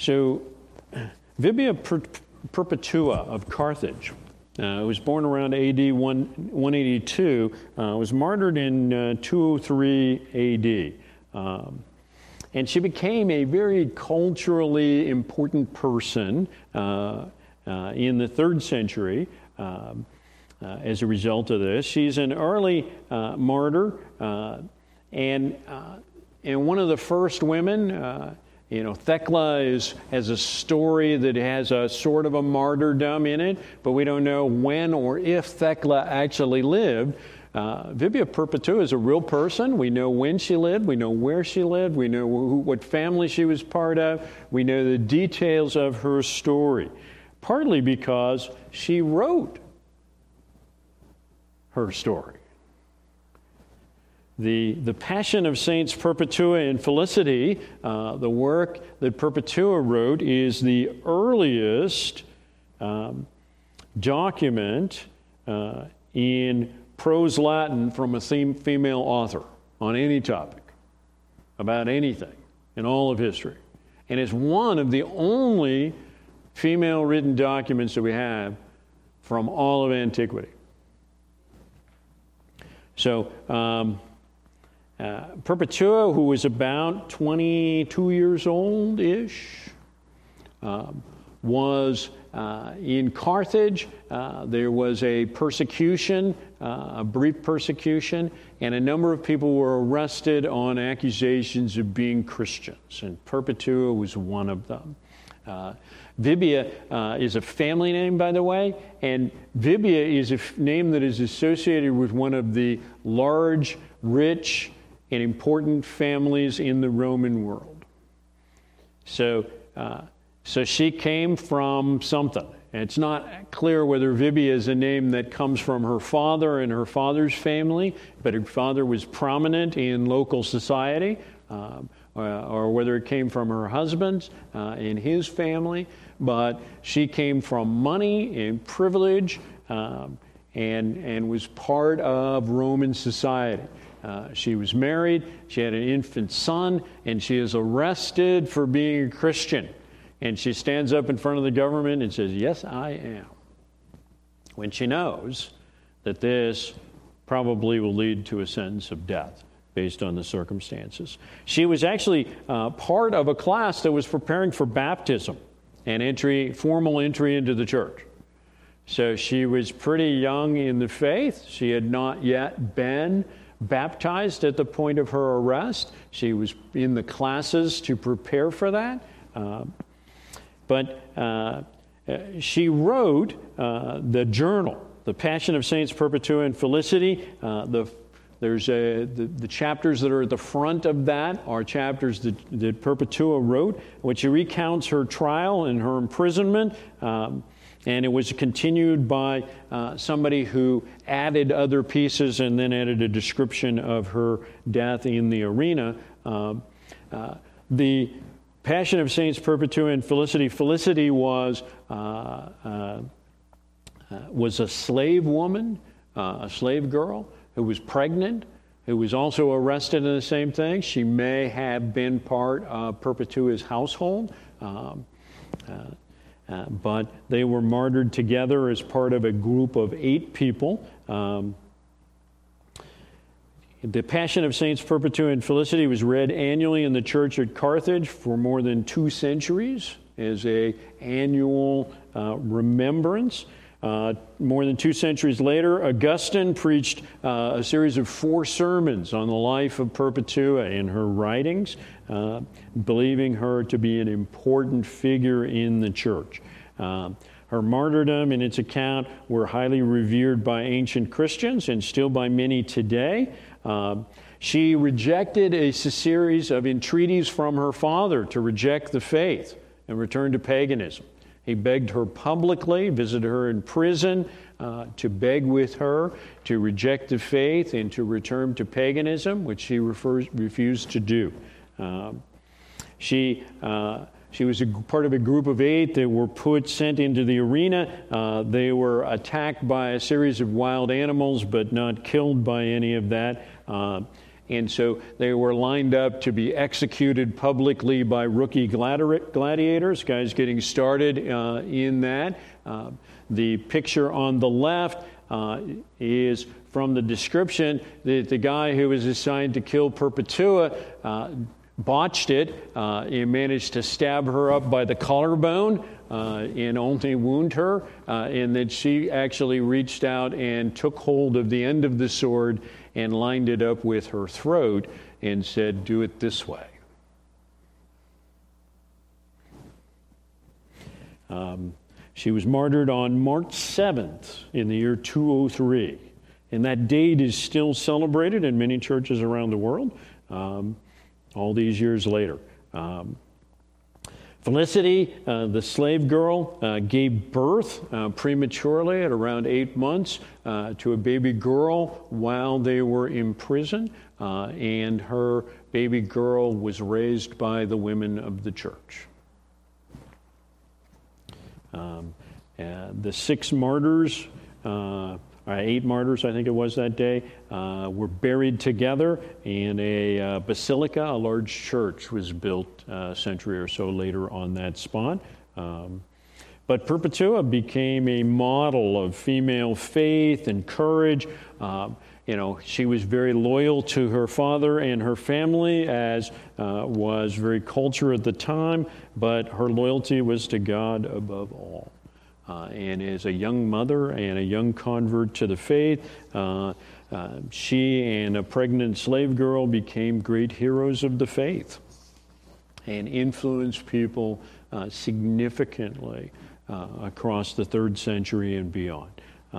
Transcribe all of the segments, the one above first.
So Vibia Perpetua of Carthage, who was born around AD 182, was martyred in 203 AD. And she became a very culturally important person in the 3rd century as a result of this. She's an early martyr and one of the first women. Thecla has a story that has a sort of a martyrdom in it, but we don't know when or if Thecla actually lived. Vibia Perpetua is a real person. We know when she lived. We know where she lived. We know what family she was part of. We know the details of her story, partly because she wrote her story. The Passion of Saints Perpetua and Felicity, the work that Perpetua wrote, is the earliest document in prose Latin from a female author on any topic, about anything in all of history. And it's one of the only female written documents that we have from all of antiquity. So, Perpetua, who was about 22 years old-ish, was in Carthage. There was a persecution, a brief persecution, and a number of people were arrested on accusations of being Christians, and Perpetua was one of them. Vibia is a family name, by the way, and Vibia is a name that is associated with one of the large, rich, and important families in the Roman world. So she came from something. And it's not clear whether Vibia is a name that comes from her father and her father's family, but her father was prominent in local society, or whether it came from her husband and his family. But she came from money and privilege and was part of Roman society. She was married, she had an infant son, and she is arrested for being a Christian. And she stands up in front of the government and says, "Yes, I am," when she knows that this probably will lead to a sentence of death based on the circumstances. She was actually part of a class that was preparing for baptism and formal entry into the church. So she was pretty young in the faith. She had not yet been baptized at the point of her arrest. She was in the classes to prepare for that. But she wrote the journal, The Passion of Saints Perpetua and Felicity. There's the chapters that are at the front of that are chapters that Perpetua wrote, which recounts her trial and her imprisonment. And it was continued by somebody who added other pieces and then added a description of her death in the arena. The Passion of Saints Perpetua and Felicity. Felicity was a slave woman, a slave girl who was pregnant, who was also arrested in the same thing. She may have been part of Perpetua's household, but they were martyred together as part of a group of 8 people. The Passion of Saints Perpetua and Felicity was read annually in the church at Carthage for more than 2 centuries as an annual remembrance. More than 2 centuries later, Augustine preached a series of 4 sermons on the life of Perpetua in her writings, believing her to be an important figure in the church. Her martyrdom and its account were highly revered by ancient Christians and still by many today. She rejected a series of entreaties from her father to reject the faith and return to paganism. He begged her publicly, visited her in prison, to beg with her to reject the faith and to return to paganism, which she refused to do. She was a part of a group of 8 that were sent into the arena. They were attacked by a series of wild animals, but not killed by any of that. And so they were lined up to be executed publicly by rookie gladiators, guys getting started in that. The picture on the left is from the description that the guy who was assigned to kill Perpetua botched it. He managed to stab her up by the collarbone and only wound her. And then she actually reached out and took hold of the end of the sword and lined it up with her throat and said, "Do it this way." She was martyred on March 7th in the year 203. And that date is still celebrated in many churches around the world all these years later. Felicity, the slave girl, gave birth prematurely at around 8 months to a baby girl while they were in prison, and her baby girl was raised by the women of the church. The 6 martyrs, 8 martyrs, I think it was that day, were buried together in a basilica. A large church was built a century or so later on that spot. But Perpetua became a model of female faith and courage. She was very loyal to her father and her family, as was very culture at the time, but her loyalty was to God above all. And as a young mother and a young convert to the faith, she and a pregnant slave girl became great heroes of the faith and influenced people significantly across the 3rd century and beyond.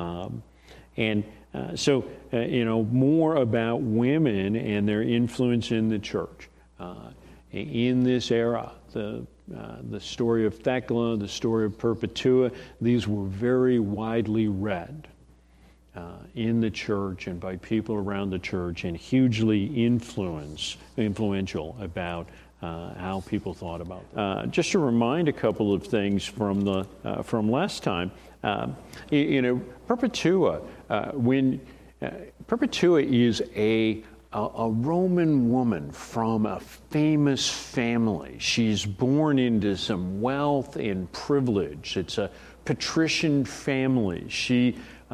So, more about women and their influence in the church. In this era, the story of Thecla, the story of Perpetua, these were very widely read in the church and by people around the church, and hugely influential about how people thought about them. Just to remind a couple of things from last time, Perpetua, Perpetua is a Roman woman from a famous family. She's born into some wealth and privilege. It's a patrician family. She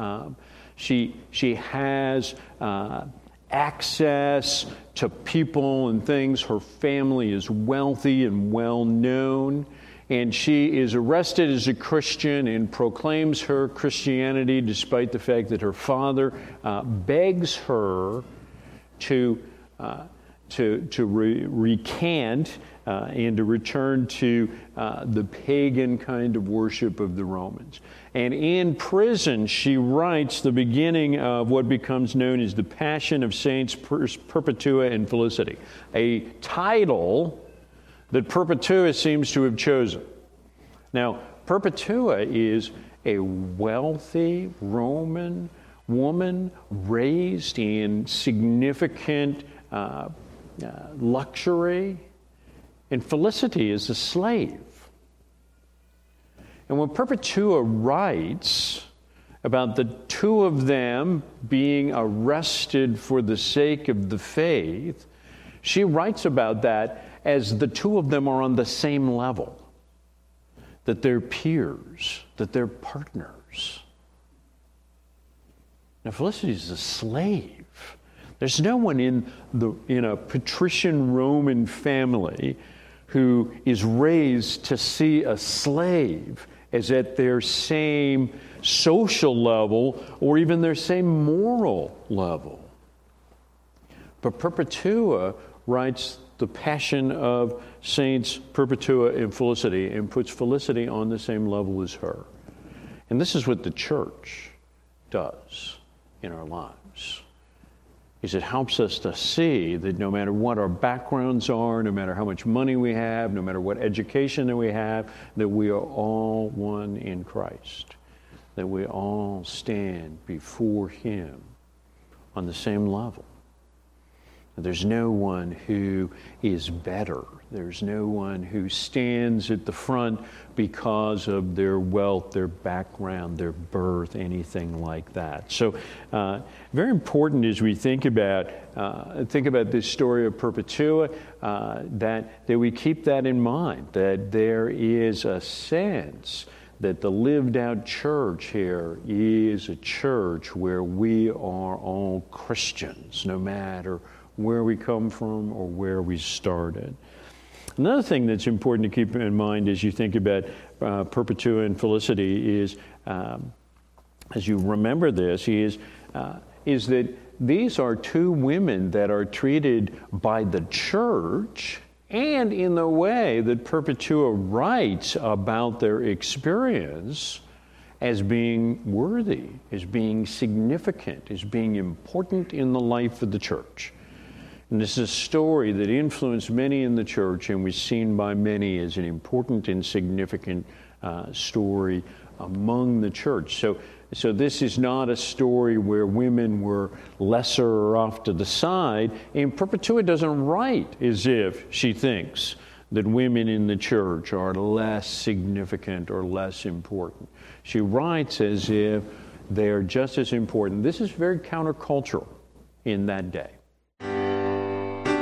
has access to people and things. Her family is wealthy and well known. And she is arrested as a Christian and proclaims her Christianity despite the fact that her father begs her to recant and to return to the pagan kind of worship of the Romans. And in prison, she writes the beginning of what becomes known as the Passion of Saints Perpetua and Felicity, a title that Perpetua seems to have chosen. Now, Perpetua is a wealthy Roman woman raised in significant luxury, and Felicity is a slave. And when Perpetua writes about the two of them being arrested for the sake of the faith, she writes about that as the two of them are on the same level, that they're peers, that they're partners. Now, Felicity is a slave. There's no one in a patrician Roman family who is raised to see a slave as at their same social level or even their same moral level. But Perpetua writes the Passion of Saints Perpetua and Felicity and puts Felicity on the same level as her. And this is what the church does in our lives, is it helps us to see that no matter what our backgrounds are, no matter how much money we have, no matter what education that we have, that we are all one in Christ, that we all stand before Him on the same level. There's no one who is better. There's no one who stands at the front because of their wealth, their background, their birth, anything like that. So very important as we think about this story of Perpetua, that we keep that in mind, that there is a sense that the lived out church here is a church where we are all Christians, no matter where we come from or where we started. Another thing that's important to keep in mind as you think about Perpetua and Felicity is, as you remember this, is that these are two women that are treated by the church and in the way that Perpetua writes about their experience as being worthy, as being significant, as being important in the life of the church. And this is a story that influenced many in the church and was seen by many as an important and significant story among the church. So this is not a story where women were lesser or off to the side. And Perpetua doesn't write as if she thinks that women in the church are less significant or less important. She writes as if they are just as important. This is very countercultural in that day.